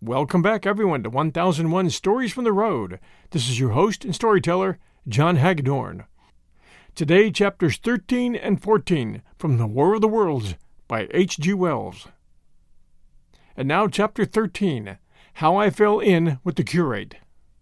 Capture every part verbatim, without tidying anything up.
Welcome back, everyone, to one thousand one Stories from the Road. This is your host and storyteller, John Hagedorn. Today, chapters thirteen and fourteen from The War of the Worlds by H G Wells. And now, chapter thirteen, How I Fell In with the Curate.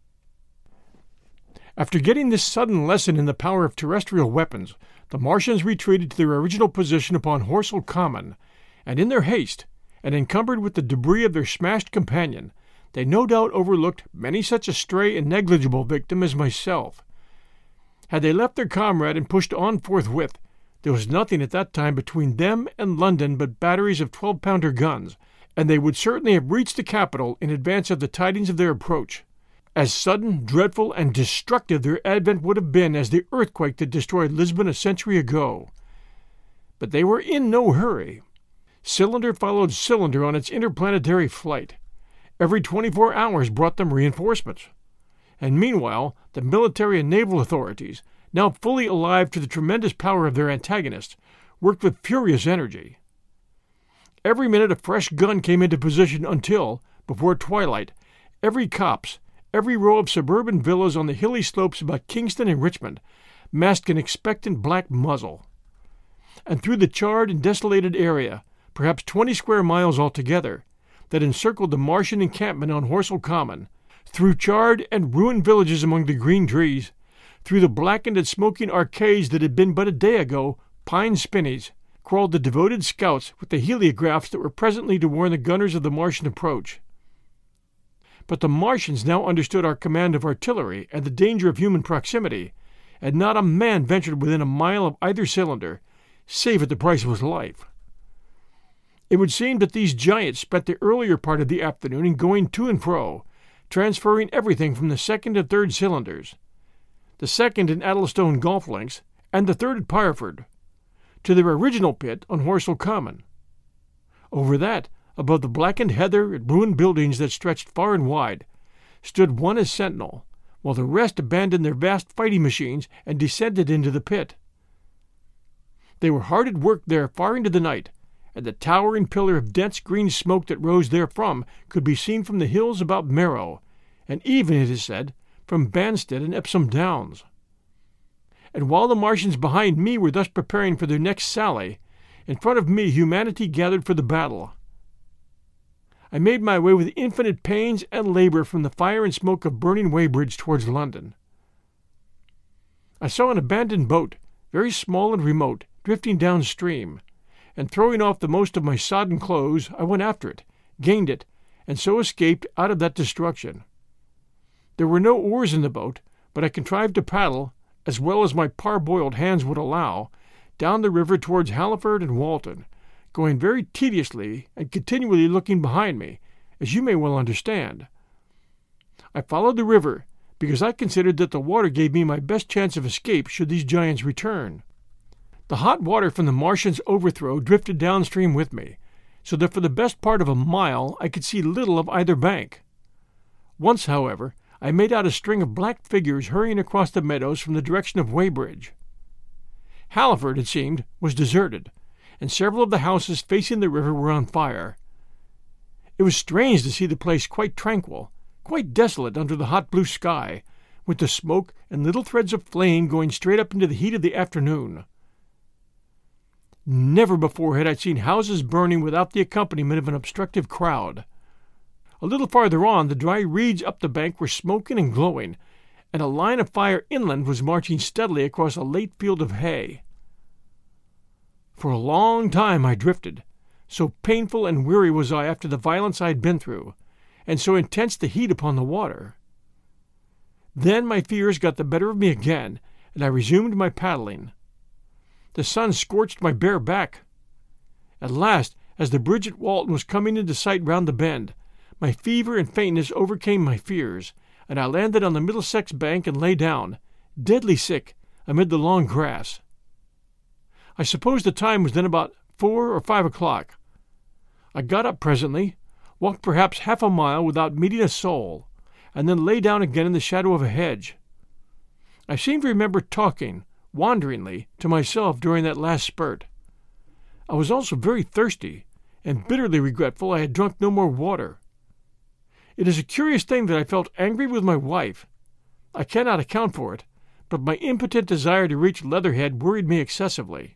After getting this sudden lesson in the power of terrestrial weapons, the Martians retreated to their original position upon Horsell Common, and in their haste, and encumbered with the debris of their smashed companion, they no doubt overlooked many such a stray and negligible victim as myself. Had they left their comrade and pushed on forthwith, there was nothing at that time between them and London but batteries of twelve-pounder guns, and they would certainly have reached the capital in advance of the tidings of their approach. As sudden, dreadful, and destructive their advent would have been as the earthquake that destroyed Lisbon a century ago. But they were in no hurry. Cylinder followed cylinder on its interplanetary flight. Every twenty-four hours brought them reinforcements. And meanwhile, the military and naval authorities, now fully alive to the tremendous power of their antagonists, worked with furious energy. Every minute a fresh gun came into position until, before twilight, every copse, every row of suburban villas on the hilly slopes about Kingston and Richmond masked an expectant black muzzle. And through the charred and desolated area, perhaps twenty square miles altogether, that encircled the Martian encampment on Horsell Common, through charred and ruined villages among the green trees, through the blackened and smoking arcades that had been but a day ago pine spinneys, crawled the devoted scouts with the heliographs that were presently to warn the gunners of the Martian approach. But the Martians now understood our command of artillery and the danger of human proximity, and not a man ventured within a mile of either cylinder, save at the price of his life. It would seem that these giants spent the earlier part of the afternoon in going to and fro, transferring everything from the second and third cylinders, the second in Addlestone golf links, and the third at Pireford, to their original pit on Horsell Common. Over that, above the blackened heather and ruined buildings that stretched far and wide, stood one as sentinel, while the rest abandoned their vast fighting machines and descended into the pit. They were hard at work there far into the night, and the towering pillar of dense green smoke that rose therefrom could be seen from the hills about Merrow, and even, it is said, from Banstead and Epsom Downs. And while the Martians behind me were thus preparing for their next sally, in front of me humanity gathered for the battle. I made my way with infinite pains and labor from the fire and smoke of burning Weybridge towards London. I saw an abandoned boat, very small and remote, drifting downstream, and throwing off the most of my sodden clothes, I went after it, gained it, and so escaped out of that destruction. There were no oars in the boat, but I contrived to paddle, as well as my parboiled hands would allow, down the river towards Halliford and Walton, going very tediously and continually looking behind me, as you may well understand. I followed the river, because I considered that the water gave me my best chance of escape should these giants return. The hot water from the Martians' overthrow drifted downstream with me, so that for the best part of a mile I could see little of either bank. Once, however, I made out a string of black figures hurrying across the meadows from the direction of Weybridge. Halliford, it seemed, was deserted, and several of the houses facing the river were on fire. It was strange to see the place quite tranquil, quite desolate under the hot blue sky, with the smoke and little threads of flame going straight up into the heat of the afternoon. Never before had I seen houses burning without the accompaniment of an obstructive crowd. A little farther on, the dry reeds up the bank were smoking and glowing, and a line of fire inland was marching steadily across a late field of hay. For a long time I drifted, so painful and weary was I after the violence I had been through, and so intense the heat upon the water. Then my fears got the better of me again, and I resumed my paddling. The sun scorched my bare back. At last, as the bridge at Walton was coming into sight round the bend, my fever and faintness overcame my fears, and I landed on the Middlesex bank and lay down, deadly sick, amid the long grass. I suppose the time was then about four or five o'clock. I got up presently, walked perhaps half a mile without meeting a soul, and then lay down again in the shadow of a hedge. I seem to remember talking, wanderingly, to myself during that last spurt. I was also very thirsty, and bitterly regretful I had drunk no more water. It is a curious thing that I felt angry with my wife. I cannot account for it, but my impotent desire to reach Leatherhead worried me excessively.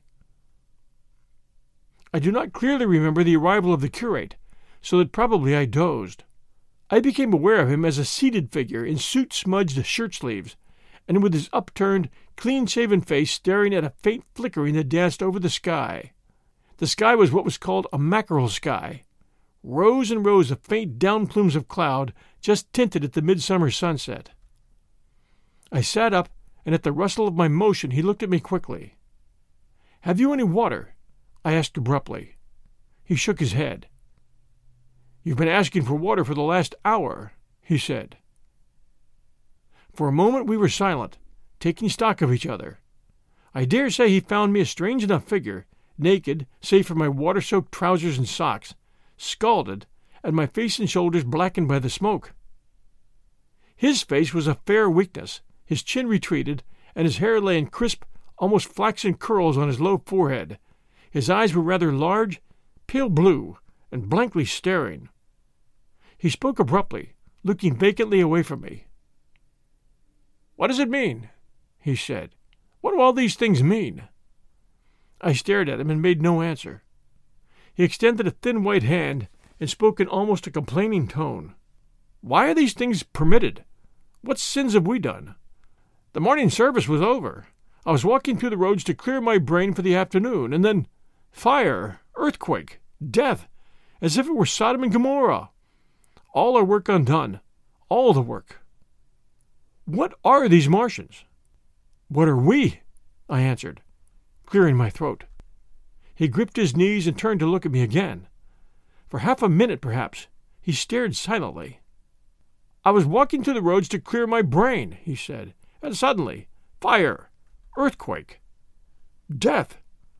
I do not clearly remember the arrival of the curate, so that probably I dozed. I became aware of him as a seated figure in soot-smudged shirt-sleeves, and with his upturned, clean-shaven face staring at a faint flickering that danced over the sky. The sky was what was called a mackerel sky, rows and rows of faint down plumes of cloud just tinted at the midsummer sunset. I sat up, and at the rustle of my motion he looked at me quickly. "Have you any water?" I asked abruptly. He shook his head. "You've been asking for water for the last hour," he said. For a moment we were silent, taking stock of each other. I dare say he found me a strange enough figure, naked, save for my water-soaked trousers and socks, scalded, and my face and shoulders blackened by the smoke. His face was a fair weakness, his chin retreated, and his hair lay in crisp, almost flaxen curls on his low forehead. His eyes were rather large, pale blue, and blankly staring. He spoke abruptly, looking vacantly away from me. "What does it mean?" he said. "What do all these things mean?" I stared at him and made no answer. He extended a thin white hand and spoke in almost a complaining tone. "Why are these things permitted? What sins have we done? The morning service was over. I was walking through the roads to clear my brain for the afternoon, and then fire, earthquake, death, as if it were Sodom and Gomorrah. All our work undone, all the work. What are these Martians?" "What are we?" I answered, clearing my throat. He gripped his knees and turned to look at me again. For half a minute, perhaps, he stared silently. "I was walking through the roads to clear my brain," he said, "and suddenly, fire, earthquake, death."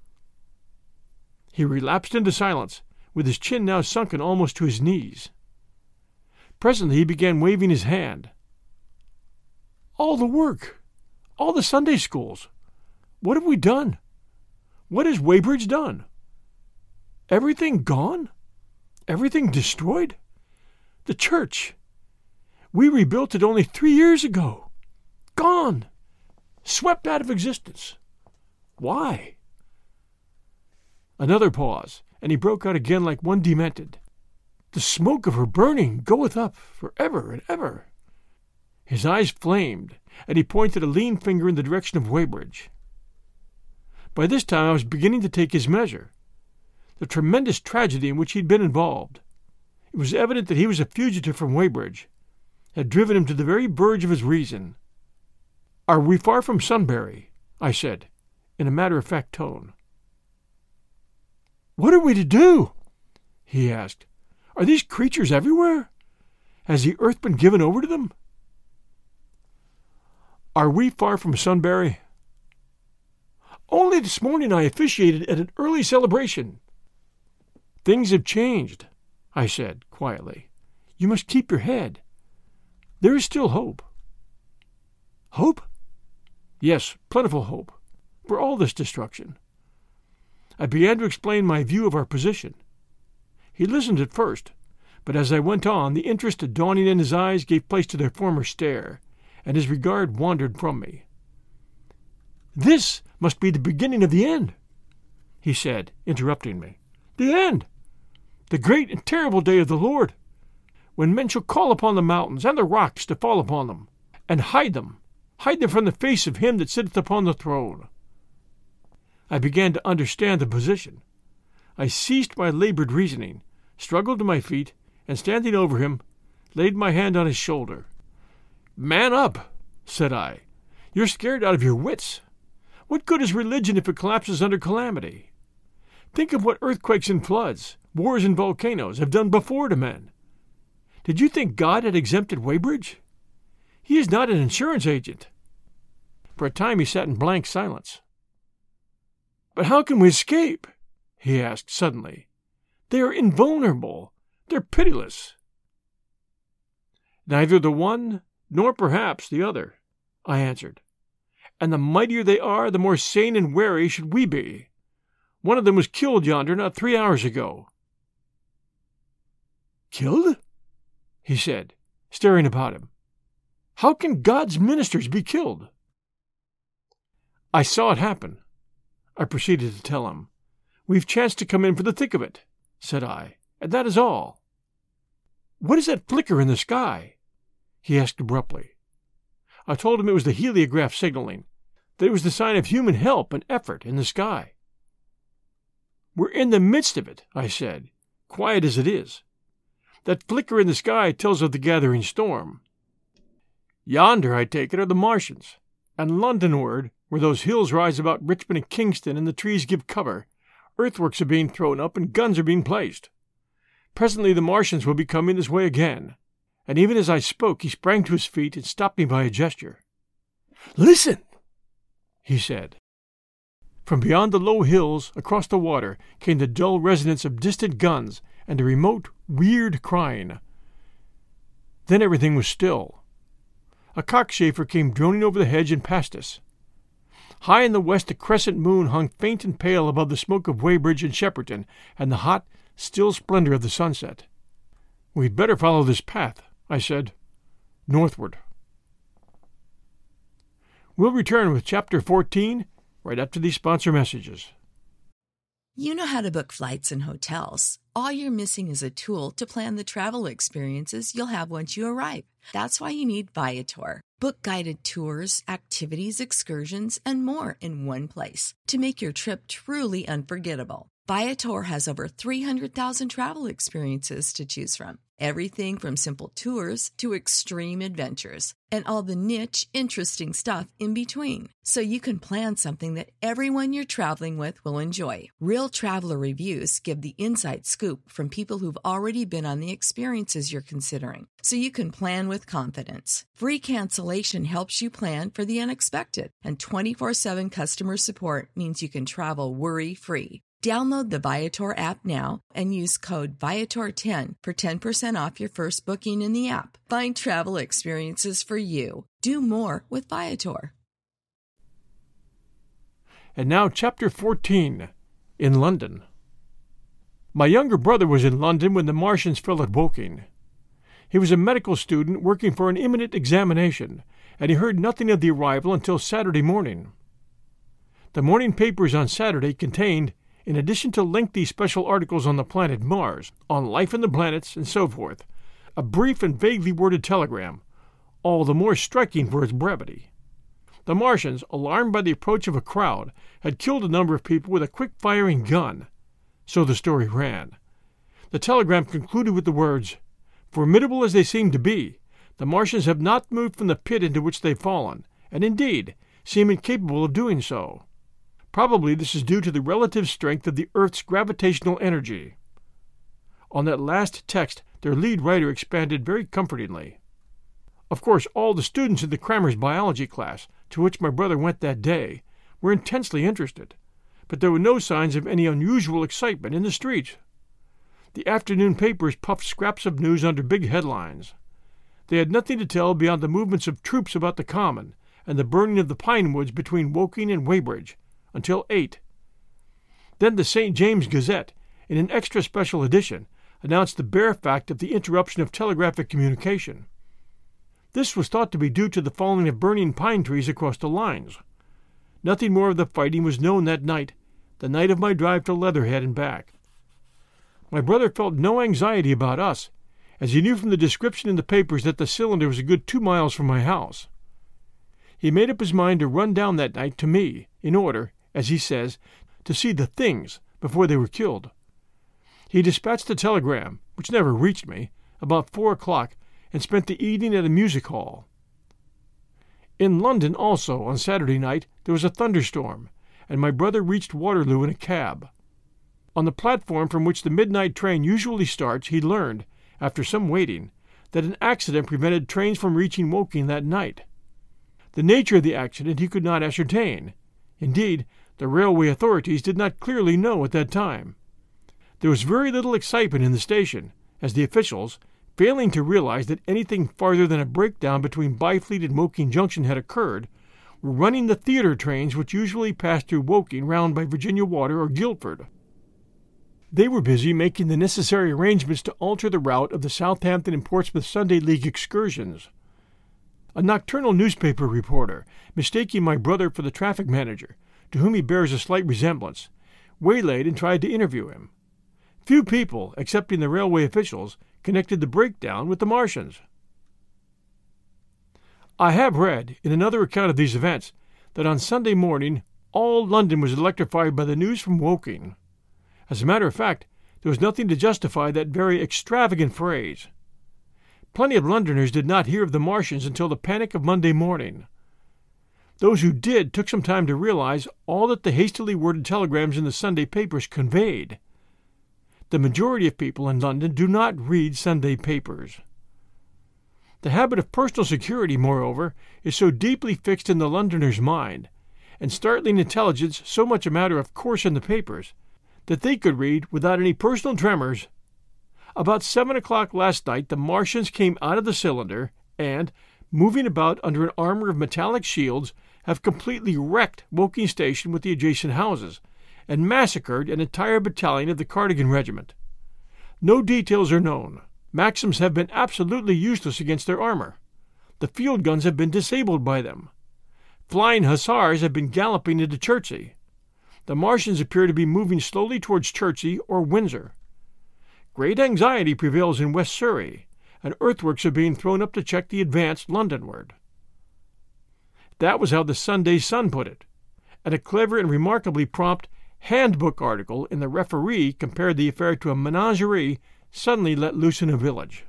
He relapsed into silence, with his chin now sunken almost to his knees. Presently he began waving his hand. "All the work, all the Sunday schools. What have we done? What has Weybridge done? Everything gone? Everything destroyed? The church. We rebuilt it only three years ago. Gone. Swept out of existence. Why?" Another pause, and he broke out again like one demented. "The smoke of her burning goeth up for ever and ever." His eyes flamed, and he pointed a lean finger in the direction of Weybridge. By this time I was beginning to take his measure. The tremendous tragedy in which he had been involved. It was evident that he was a fugitive from Weybridge, had driven him to the very verge of his reason. "Are we far from Sunbury?" I said, in a matter-of-fact tone. "What are we to do?" he asked. "Are these creatures everywhere? Has the earth been given over to them?" "Are we far from Sunbury?" "Only this morning I officiated at an early celebration." "Things have changed," I said quietly. "You must keep your head. There is still hope." "Hope?" "Yes, plentiful hope, for all this destruction." I began to explain my view of our position. He listened at first, but as I went on, the interest dawning in his eyes gave place to their former stare, and his regard wandered from me. "This must be the beginning of the end," he said, interrupting me. "The end! The great and terrible day of the Lord, when men shall call upon the mountains and the rocks to fall upon them, and hide them, hide them from the face of him that sitteth upon the throne." I began to understand the position. I ceased my labored reasoning, struggled to my feet, and standing over him, laid my hand on his shoulder. "Man up," said I. "You're scared out of your wits. What good is religion if it collapses under calamity? Think of what earthquakes and floods, wars and volcanoes have done before to men. Did you think God had exempted Weybridge? He is not an insurance agent." For a time he sat in blank silence. "But how can we escape?" he asked suddenly. "They are invulnerable. They're pitiless." "Neither the one, nor perhaps the other," I answered. "And the mightier they are, the more sane and wary should we be. One of them was killed yonder not three hours ago." "Killed?" he said, staring about him. "How can God's ministers be killed?" "I saw it happen," I proceeded to tell him. "We've chanced to come in for the thick of it," said I, "and that is all." "What is that flicker in the sky?" he asked abruptly. I told him it was the heliograph signaling, that it was the sign of human help and effort in the sky. "We're in the midst of it," I said, "quiet as it is. That flicker in the sky tells of the gathering storm. Yonder, I take it, are the Martians, and Londonward, where those hills rise about Richmond and Kingston and the trees give cover, earthworks are being thrown up and guns are being placed. Presently the Martians will be coming this way again." And even as I spoke, he sprang to his feet and stopped me by a gesture. "Listen!" he said. From beyond the low hills, across the water, came the dull resonance of distant guns and a remote, weird crying. Then everything was still. A cockchafer came droning over the hedge and past us. High in the west a crescent moon hung faint and pale above the smoke of Weybridge and Shepperton and the hot, still splendor of the sunset. "We'd better follow this path," I said. "Northward." We'll return with Chapter fourteen right after these sponsor messages. You know how to book flights and hotels. All you're missing is a tool to plan the travel experiences you'll have once you arrive. That's why you need Viator. Book guided tours, activities, excursions, and more in one place to make your trip truly unforgettable. Viator has over three hundred thousand travel experiences to choose from. Everything from simple tours to extreme adventures and all the niche, interesting stuff in between. So you can plan something that everyone you're traveling with will enjoy. Real traveler reviews give the inside scoop from people who've already been on the experiences you're considering. So you can plan with confidence. Free cancellation helps you plan for the unexpected. And twenty-four seven customer support means you can travel worry-free. Download the Viator app now and use code Viator ten for ten percent off your first booking in the app. Find travel experiences for you. Do more with Viator. And now Chapter fourteen, in London. My younger brother was in London when the Martians fell at Woking. He was a medical student working for an imminent examination, and he heard nothing of the arrival until Saturday morning. The morning papers on Saturday contained, in addition to lengthy special articles on the planet Mars, on life in the planets, and so forth, a brief and vaguely worded telegram, all the more striking for its brevity. The Martians, alarmed by the approach of a crowd, had killed a number of people with a quick-firing gun. So the story ran. The telegram concluded with the words, "Formidable as they seem to be, the Martians have not moved from the pit into which they've fallen, and indeed seem incapable of doing so. Probably this is due to the relative strength of the Earth's gravitational energy." On that last text, their lead writer expanded very comfortingly. Of course, all the students in the Crammers biology class, to which my brother went that day, were intensely interested, but there were no signs of any unusual excitement in the streets. The afternoon papers puffed scraps of news under big headlines. They had nothing to tell beyond the movements of troops about the Common and the burning of the pine woods between Woking and Weybridge, until eight. Then the Saint James Gazette, in an extra special edition, announced the bare fact of the interruption of telegraphic communication. This was thought to be due to the falling of burning pine trees across the lines. Nothing more of the fighting was known that night, the night of my drive to Leatherhead and back. My brother felt no anxiety about us, as he knew from the description in the papers that the cylinder was a good two miles from my house. He made up his mind to run down that night to me, in order, as he says, to see the things before they were killed. He dispatched a telegram, which never reached me, about four o'clock, and spent the evening at a music hall. In London also, on Saturday night, there was a thunderstorm, and my brother reached Waterloo in a cab. On the platform from which the midnight train usually starts, he learned, after some waiting, that an accident prevented trains from reaching Woking that night. The nature of the accident he could not ascertain. Indeed, the railway authorities did not clearly know at that time. There was very little excitement in the station, as the officials, failing to realize that anything farther than a breakdown between Byfleet and Woking Junction had occurred, were running the theatre trains which usually pass through Woking round by Virginia Water or Guildford. They were busy making the necessary arrangements to alter the route of the Southampton and Portsmouth Sunday League excursions. A nocturnal newspaper reporter, mistaking my brother for the traffic manager, to whom he bears a slight resemblance, waylaid and tried to interview him. Few people, excepting the railway officials, connected the breakdown with the Martians. I have read, in another account of these events, that on Sunday morning all London was electrified by the news from Woking. As a matter of fact, there was nothing to justify that very extravagant phrase. Plenty of Londoners did not hear of the Martians until the panic of Monday morning. Those who did took some time to realize all that the hastily worded telegrams in the Sunday papers conveyed. The majority of people in London do not read Sunday papers. The habit of personal security, moreover, is so deeply fixed in the Londoner's mind, and startling intelligence so much a matter of course in the papers, that they could read, without any personal tremors, "About seven o'clock last night the Martians came out of the cylinder and, moving about under an armor of metallic shields, have completely wrecked Woking Station with the adjacent houses, and massacred an entire battalion of the Cardigan Regiment. No details are known. Maxims have been absolutely useless against their armor. The field guns have been disabled by them. Flying hussars have been galloping into Chertsey. The Martians appear to be moving slowly towards Chertsey or Windsor. Great anxiety prevails in West Surrey, and earthworks are being thrown up to check the advance Londonward." That was how the Sunday Sun put it, and a clever and remarkably prompt handbook article in the Referee compared the affair to a menagerie suddenly let loose in a village.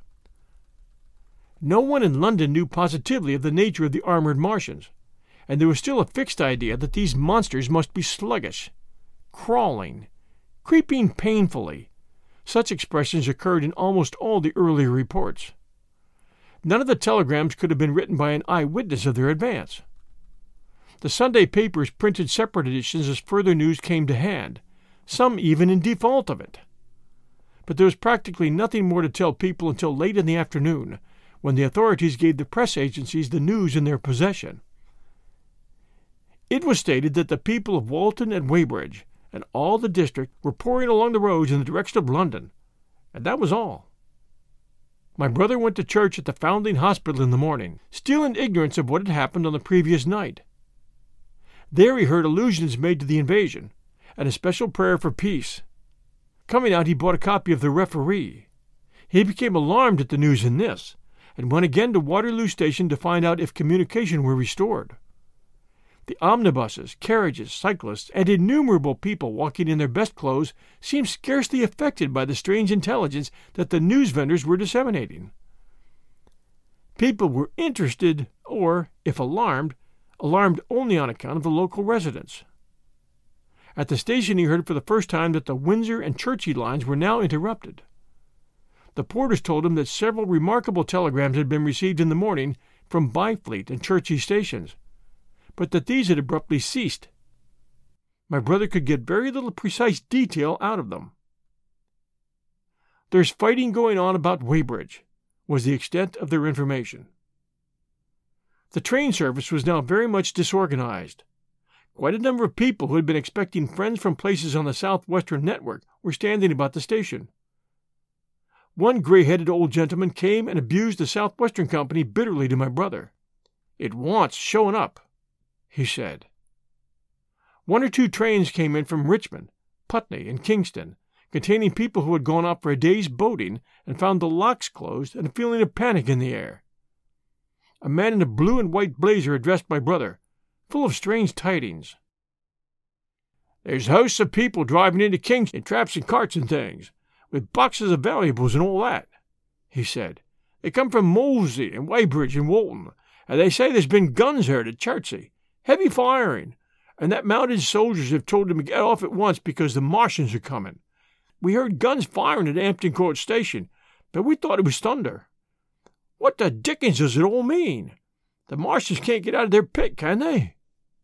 No one in London knew positively of the nature of the armored Martians, and there was still a fixed idea that these monsters must be sluggish, crawling, creeping painfully. Such expressions occurred in almost all the earlier reports. None of the telegrams could have been written by an eyewitness of their advance. The Sunday papers printed separate editions as further news came to hand, some even in default of it. But there was practically nothing more to tell people until late in the afternoon, when the authorities gave the press agencies the news in their possession. It was stated that the people of Walton and Weybridge and all the district were pouring along the roads in the direction of London, and that was all. My brother went to church at the Foundling Hospital in the morning, still in ignorance of what had happened on the previous night. There he heard allusions made to the invasion, and a special prayer for peace. Coming out, he bought a copy of the Referee. He became alarmed at the news in this, and went again to Waterloo Station to find out if communication were restored. The omnibuses, carriages, cyclists, and innumerable people walking in their best clothes seemed scarcely affected by the strange intelligence that the news vendors were disseminating. People were interested, or, if alarmed, alarmed only on account of the local residents. At the station he heard for the first time that the Windsor and Chertsey lines were now interrupted. The porters told him that several remarkable telegrams had been received in the morning from Byfleet and Chertsey stations, but that these had abruptly ceased. My brother could get very little precise detail out of them. "There's fighting going on about Weybridge," was the extent of their information. The train service was now very much disorganized. Quite a number of people who had been expecting friends from places on the southwestern network were standing about the station. One gray-headed old gentleman came and abused the Southwestern Company bitterly to my brother. "It wants showing up," he said. One or two trains came in from Richmond, Putney, and Kingston, containing people who had gone out for a day's boating and found the locks closed and a feeling of panic in the air. A man in a blue and white blazer addressed my brother, full of strange tidings. "There's hosts of people driving into Kingston in traps and carts and things, with boxes of valuables and all that," he said. "They come from Molesey and Weybridge and Walton, and they say there's been guns heard at Chertsey, heavy firing, and that mounted soldiers have told them to get off at once because the Martians are coming. We heard guns firing at Hampton Court Station, but we thought it was thunder. What the dickens does it all mean? The Martians can't get out of their pit, can they?"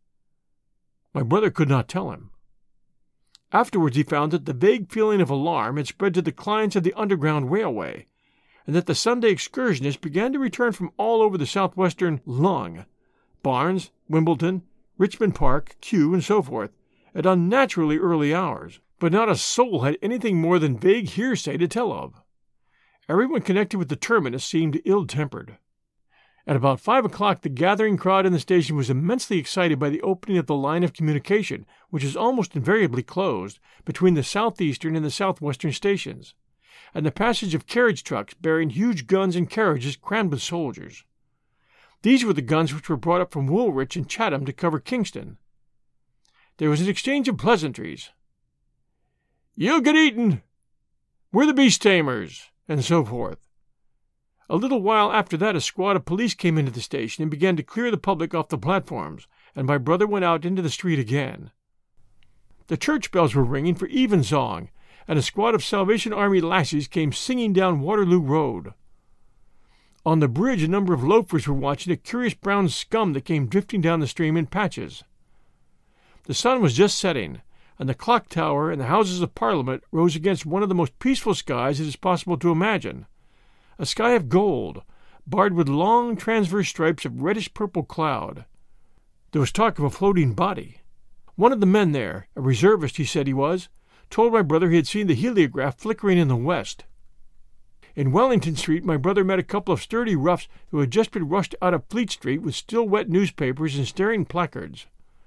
My brother could not tell him. Afterwards he found that the vague feeling of alarm had spread to the clients of the Underground Railway, and that the Sunday excursionists began to return from all over the southwestern lung, Barnes, Wimbledon, Richmond Park, Kew, and so forth, at unnaturally early hours, but not a soul had anything more than vague hearsay to tell of. Everyone connected with the terminus seemed ill-tempered. At about five o'clock, the gathering crowd in the station was immensely excited by the opening of the line of communication, which is almost invariably closed, between the southeastern and the southwestern stations, and the passage of carriage trucks bearing huge guns and carriages crammed with soldiers. These were the guns which were brought up from Woolwich and Chatham to cover Kingston. There was an exchange of pleasantries. "You'll get eaten!" "We're the beast tamers!" and so forth. A little while after that a squad of police came into the station and began to clear the public off the platforms, and my brother went out into the street again. The church bells were ringing for evensong, and a squad of Salvation Army lassies came singing down Waterloo Road. On the bridge a number of loafers were watching a curious brown scum that came drifting down the stream in patches. The sun was just setting, and the clock tower and the Houses of Parliament rose against one of the most peaceful skies it is possible to imagine, a sky of gold, barred with long transverse stripes of reddish-purple cloud. There was talk of a floating body. One of the men there, a reservist he said he was, told my brother he had seen the heliograph flickering in the west. In Wellington Street my brother met a couple of sturdy roughs who had just been rushed out of Fleet Street with still wet newspapers and staring placards.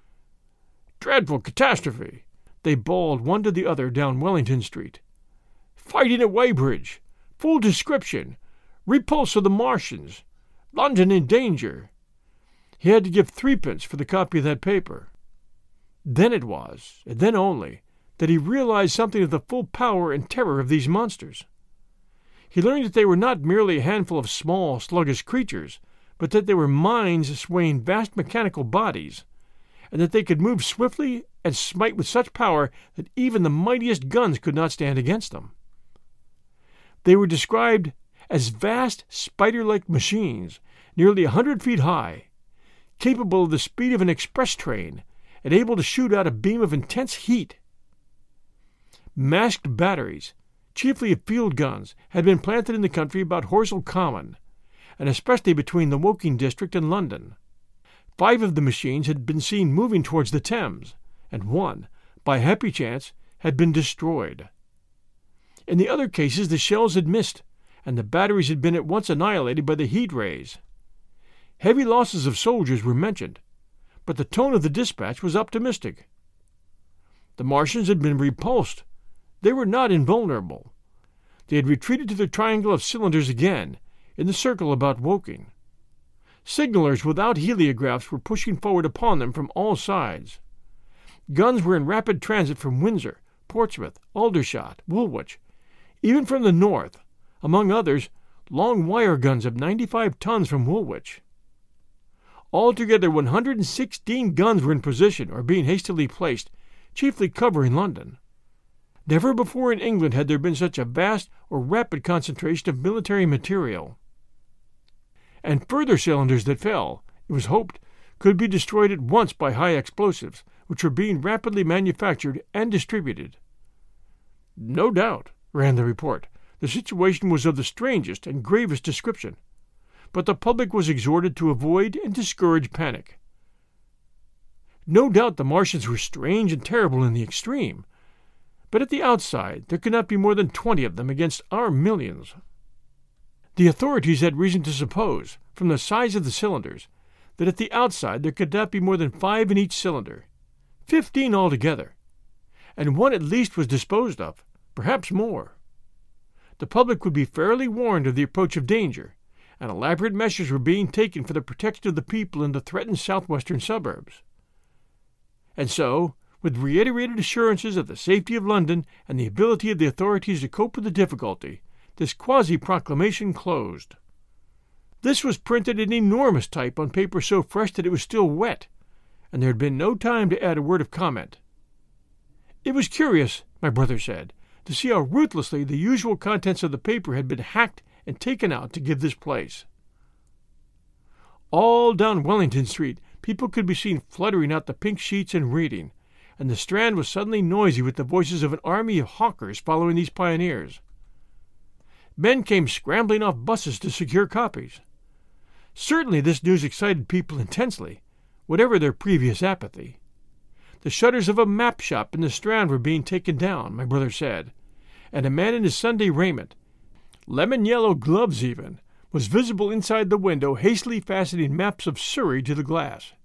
"Dreadful catastrophe!" they bawled one to the other down Wellington Street. "Fighting at Weybridge! Full description! Repulse of the Martians! London in danger!" He had to give threepence for the copy of that paper. Then it was, and then only, that he realized something of the full power and terror of these monsters. He learned that they were not merely a handful of small, sluggish creatures, but that they were minds swaying vast mechanical bodies, and that they could move swiftly and smite with such power that even the mightiest guns could not stand against them. They were described as vast spider-like machines, nearly a hundred feet high, capable of the speed of an express train, and able to shoot out a beam of intense heat. Masked batteries, chiefly of field guns, had been planted in the country about Horsell Common, and especially between the Woking district and London. Five of the machines had been seen moving towards the Thames, and one, by happy chance, had been destroyed. In the other cases the shells had missed, and the batteries had been at once annihilated by the heat rays. Heavy losses of soldiers were mentioned, but the tone of the dispatch was optimistic. The Martians had been repulsed. They were not invulnerable. They had retreated to their triangle of cylinders again, in the circle about Woking. Signalers without heliographs were pushing forward upon them from all sides. Guns were in rapid transit from Windsor, Portsmouth, Aldershot, Woolwich, even from the north, among others, long wire guns of ninety-five tons from Woolwich. Altogether one hundred sixteen guns were in position or being hastily placed, chiefly covering London. Never before in England had there been such a vast or rapid concentration of military material. And further cylinders that fell, it was hoped, could be destroyed at once by high explosives, which were being rapidly manufactured and distributed. No doubt, ran the report, the situation was of the strangest and gravest description, but the public was exhorted to avoid and discourage panic. No doubt the Martians were strange and terrible in the extreme, but at the outside there could not be more than twenty of them against our millions. The authorities had reason to suppose, from the size of the cylinders, that at the outside there could not be more than five in each cylinder, fifteen altogether, and one at least was disposed of, perhaps more. The public would be fairly warned of the approach of danger, and elaborate measures were being taken for the protection of the people in the threatened southwestern suburbs. And so, with reiterated assurances of the safety of London and the ability of the authorities to cope with the difficulty, this quasi-proclamation closed. This was printed in enormous type on paper so fresh that it was still wet, and there had been no time to add a word of comment. It was curious, my brother said, to see how ruthlessly the usual contents of the paper had been hacked and taken out to give this place. All down Wellington Street people could be seen fluttering out the pink sheets and reading, and the Strand was suddenly noisy with the voices of an army of hawkers following these pioneers. Men came scrambling off buses to secure copies. Certainly this news excited people intensely, whatever their previous apathy. The shutters of a map shop in the Strand were being taken down, my brother said, and a man in his Sunday raiment, lemon-yellow gloves even, was visible inside the window hastily fastening maps of Surrey to the glass.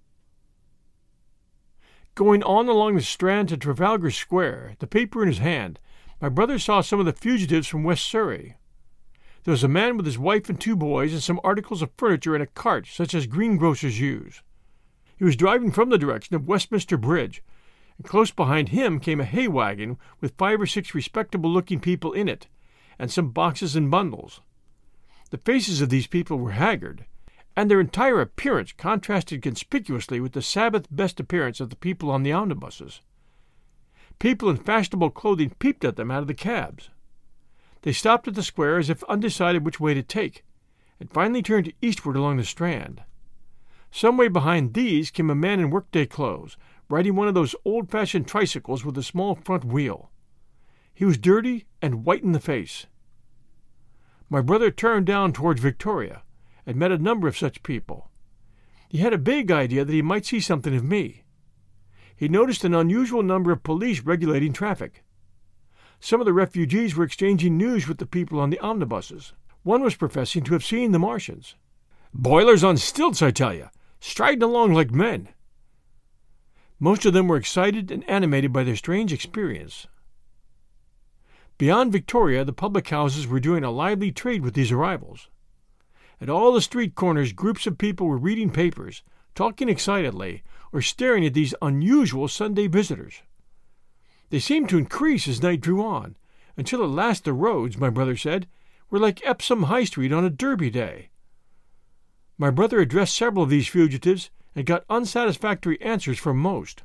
Going on along the Strand to Trafalgar Square, the paper in his hand, my brother saw some of the fugitives from West Surrey. There was a man with his wife and two boys and some articles of furniture in a cart such as greengrocers use. He was driving from the direction of Westminster Bridge, and close behind him came a hay wagon with five or six respectable-looking people in it, and some boxes and bundles. The faces of these people were haggard, and their entire appearance contrasted conspicuously with the Sabbath-best appearance of the people on the omnibuses. People in fashionable clothing peeped at them out of the cabs. They stopped at the square as if undecided which way to take, and finally turned eastward along the Strand. Some way behind these came a man in workday clothes, riding one of those old-fashioned tricycles with a small front wheel. He was dirty and white in the face. My brother turned down towards Victoria, and met a number of such people. He had a vague idea that he might see something of me. He noticed an unusual number of police regulating traffic. Some of the refugees were exchanging news with the people on the omnibuses. One was professing to have seen the Martians. "Boilers on stilts, I tell you, striding along like men." Most of them were excited and animated by their strange experience. Beyond Victoria, the public houses were doing a lively trade with these arrivals. At all the street corners, groups of people were reading papers, talking excitedly, or staring at these unusual Sunday visitors. They seemed to increase as night drew on, until at last the roads, my brother said, were like Epsom High Street on a Derby day. My brother addressed several of these fugitives and got unsatisfactory answers from most.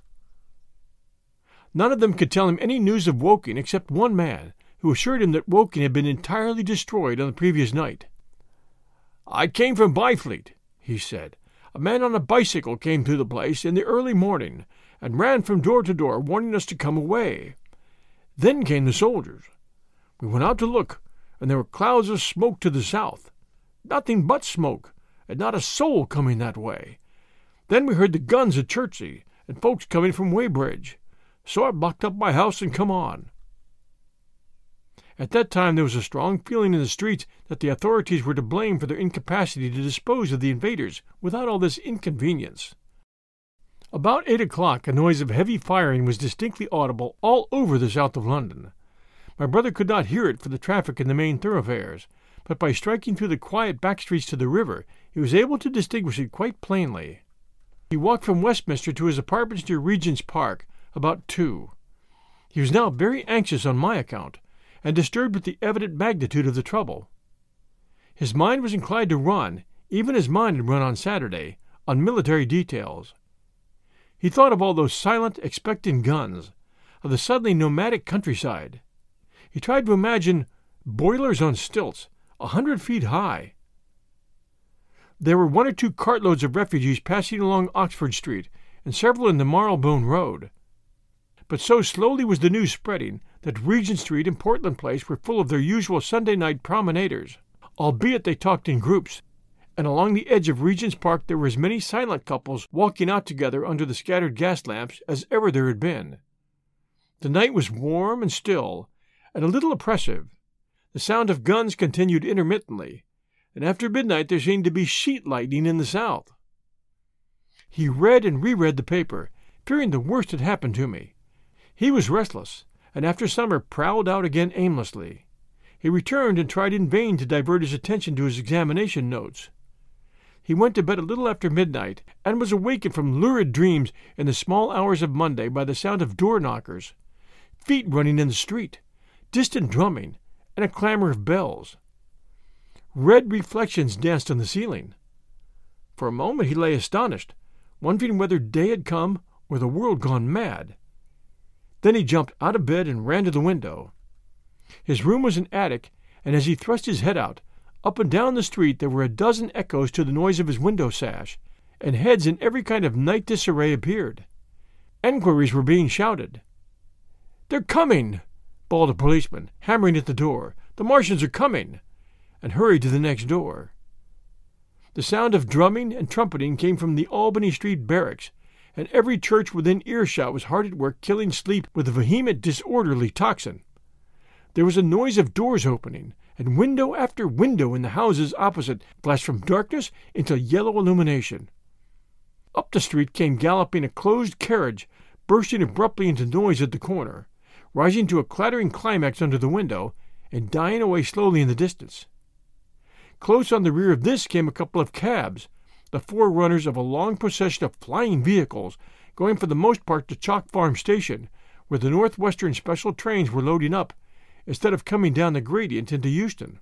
None of them could tell him any news of Woking except one man, who assured him that Woking had been entirely destroyed on the previous night. "I came from Byfleet," he said. "A man on a bicycle came through the place in the early morning and ran from door to door warning us to come away. Then came the soldiers. We went out to look, and there were clouds of smoke to the south. Nothing but smoke, and not a soul coming that way. Then we heard the guns at Chertsey, and folks coming from Weybridge. So I blocked up my house and come on." At that time there was a strong feeling in the streets that the authorities were to blame for their incapacity to dispose of the invaders without all this inconvenience. About eight o'clock a noise of heavy firing was distinctly audible all over the south of London. My brother could not hear it for the traffic in the main thoroughfares, but by striking through the quiet back streets to the river he was able to distinguish it quite plainly. He walked from Westminster to his apartments near Regent's Park about two. He was now very anxious on my account, and disturbed with the evident magnitude of the trouble. His mind was inclined to run, even as mine had run on Saturday, on military details. He thought of all those silent, expectant guns, of the suddenly nomadic countryside. He tried to imagine boilers on stilts, a hundred feet high. There were one or two cartloads of refugees passing along Oxford Street, and several in the Marylebone Road. But so slowly was the news spreading that Regent Street and Portland Place were full of their usual Sunday night promenaders, albeit they talked in groups, and along the edge of Regent's Park there were as many silent couples walking out together under the scattered gas lamps as ever there had been. The night was warm and still, and a little oppressive. The sound of guns continued intermittently, and after midnight there seemed to be sheet lightning in the south. He read and reread the paper, fearing the worst had happened to me. He was restless, and after summer prowled out again aimlessly. He returned and tried in vain to divert his attention to his examination notes. He went to bed a little after midnight, and was awakened from lurid dreams in the small hours of Monday by the sound of door-knockers, feet running in the street, distant drumming, and a clamor of bells. Red reflections danced on the ceiling. For a moment he lay astonished, wondering whether day had come or the world gone mad. Then he jumped out of bed and ran to the window. His room was an attic, and as he thrust his head out, up and down the street there were a dozen echoes to the noise of his window sash, and heads in every kind of night disarray appeared. Enquiries were being shouted. "They're coming!" bawled a policeman, hammering at the door. "The Martians are coming!" and hurried to the next door. The sound of drumming and trumpeting came from the Albany Street barracks, and every church within earshot was hard at work killing sleep with a vehement, disorderly tocsin. There was a noise of doors opening, and window after window in the houses opposite flashed from darkness into yellow illumination. Up the street came galloping a closed carriage, bursting abruptly into noise at the corner, rising to a clattering climax under the window, and dying away slowly in the distance. Close on the rear of this came a couple of cabs, the forerunners of a long procession of flying vehicles, going for the most part to Chalk Farm Station, where the Northwestern special trains were loading up, instead of coming down the gradient into Euston.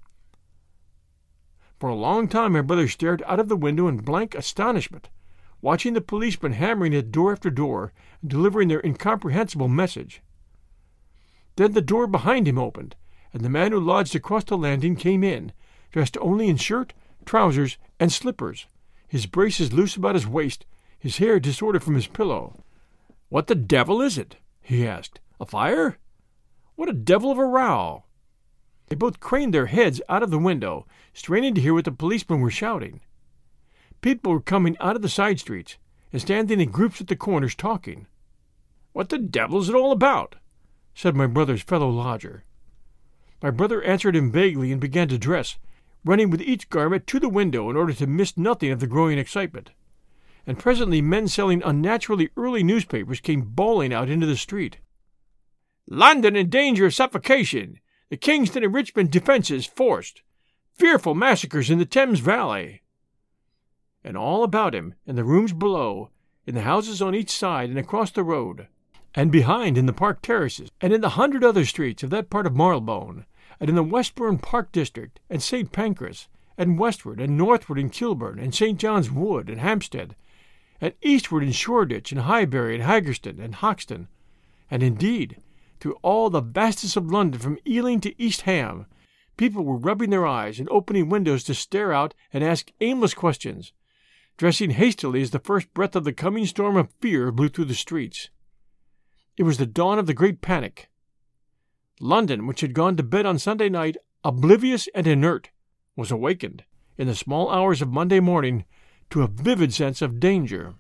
For a long time my brother stared out of the window in blank astonishment, watching the policemen hammering at door after door and delivering their incomprehensible message. Then the door behind him opened, and the man who lodged across the landing came in, dressed only in shirt, trousers, and slippers, his braces loose about his waist, his hair disordered from his pillow. "What the devil is it?" he asked. "A fire? What a devil of a row!" They both craned their heads out of the window, straining to hear what the policemen were shouting. People were coming out of the side streets, and standing in groups at the corners talking. "What the devil is it all about?" said my brother's fellow lodger. My brother answered him vaguely and began to dress, running with each garment to the window in order to miss nothing of the growing excitement. And presently men selling unnaturally early newspapers came bawling out into the street. "London in danger of suffocation! The Kingston and Richmond defences forced! Fearful massacres in the Thames Valley!" And all about him, in the rooms below, in the houses on each side and across the road, and behind in the park terraces, and in the hundred other streets of that part of Marylebone, and in the Westbourne Park district, and Saint Pancras, and westward and northward in Kilburn, and Saint John's Wood, and Hampstead, and eastward in Shoreditch, and Highbury, and Haggerston, and Hoxton, and indeed, through all the vastness of London from Ealing to East Ham, people were rubbing their eyes and opening windows to stare out and ask aimless questions, dressing hastily as the first breath of the coming storm of fear blew through the streets. It was the dawn of the great panic. London, which had gone to bed on Sunday night, oblivious and inert, was awakened, in the small hours of Monday morning, to a vivid sense of danger.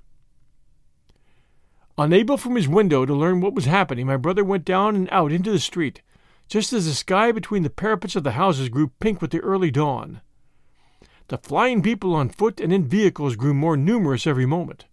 Unable from his window to learn what was happening, my brother went down and out into the street, just as the sky between the parapets of the houses grew pink with the early dawn. The flying people on foot and in vehicles grew more numerous every moment.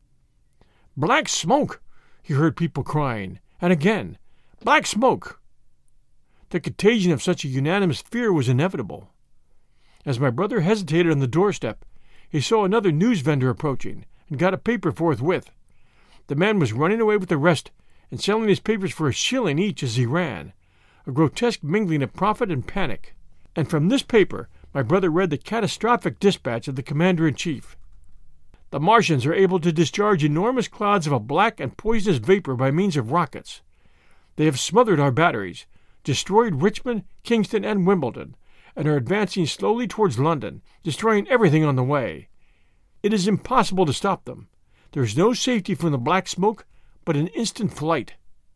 "Black smoke!" he heard people crying, and again, "Black smoke!" The contagion of such a unanimous fear was inevitable. As my brother hesitated on the doorstep, he saw another news vendor approaching, and got a paper forthwith. The man was running away with the rest, and selling his papers for a shilling each as he ran, a grotesque mingling of profit and panic. And from this paper my brother read the catastrophic dispatch of the commander-in-chief. "The Martians are able to discharge enormous clouds of a black and poisonous vapor by means of rockets. They have smothered our batteries, destroyed Richmond, Kingston, and Wimbledon, and are advancing slowly towards London, destroying everything on the way. It is impossible to stop them. There is no safety from the black smoke but an instant flight."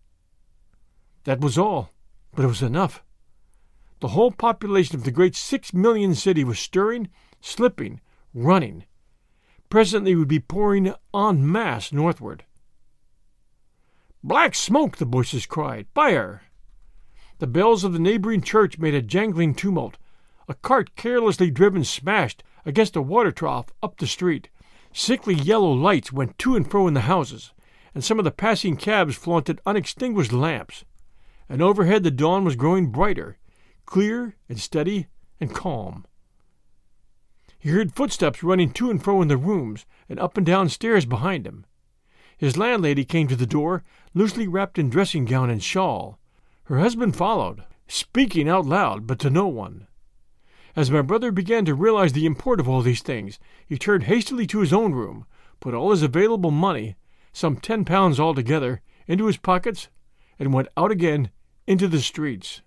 That was all, but it was enough. The whole population of the great six-million city was stirring, slipping, running. Presently would be pouring en masse northward. "Black smoke!" the voices cried. "Fire!" The bells of the neighboring church made a jangling tumult. A cart carelessly driven smashed against a water trough up the street. Sickly yellow lights went to and fro in the houses, and some of the passing cabs flaunted unextinguished lamps. And overhead the dawn was growing brighter, clear and steady and calm. He heard footsteps running to and fro in the rooms and up and down stairs behind him. His landlady came to the door, loosely wrapped in dressing-gown and shawl. Her husband followed, speaking out loud, but to no one. As my brother began to realize the import of all these things, he turned hastily to his own room, put all his available money, some ten pounds altogether, into his pockets, and went out again into the streets.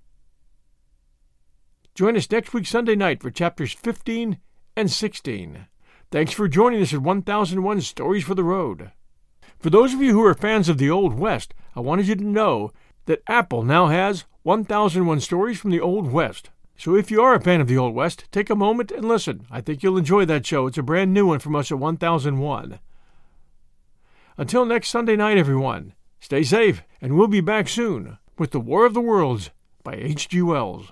Join us next week Sunday night for chapters fifteen and sixteen. Thanks for joining us at one thousand one Stories for the Road. For those of you who are fans of the Old West, I wanted you to know that Apple now has one thousand one Stories from the Old West. So if you are a fan of the Old West, take a moment and listen. I think you'll enjoy that show. It's a brand new one from us at one thousand one. Until next Sunday night, everyone, stay safe, and we'll be back soon with The War of the Worlds by H G Wells.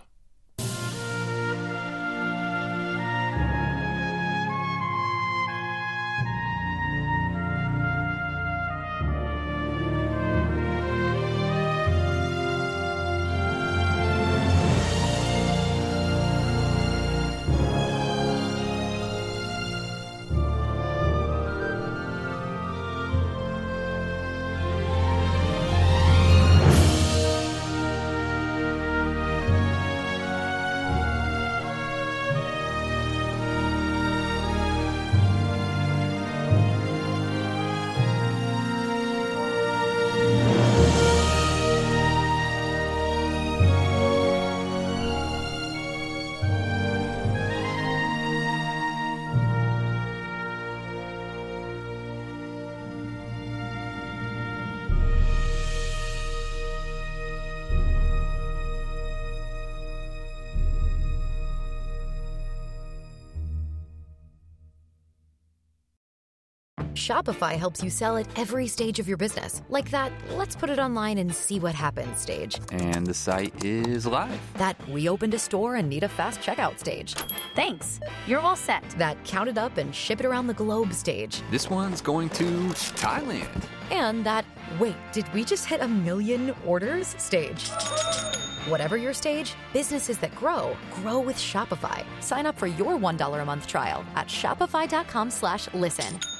Shopify helps you sell at every stage of your business. Like that, let's put it online and see what happens stage. And the site is live. That we opened a store and need a fast checkout stage. Thanks. You're all set. That count it up and ship it around the globe stage. This one's going to Thailand. And that, wait, did we just hit a million orders stage? Whatever your stage, businesses that grow, grow with Shopify. Sign up for your one dollar a month trial at shopify.com slash listen.